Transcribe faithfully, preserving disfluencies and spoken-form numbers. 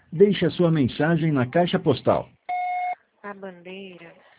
Deixe a sua mensagem na caixa postal. A bandeira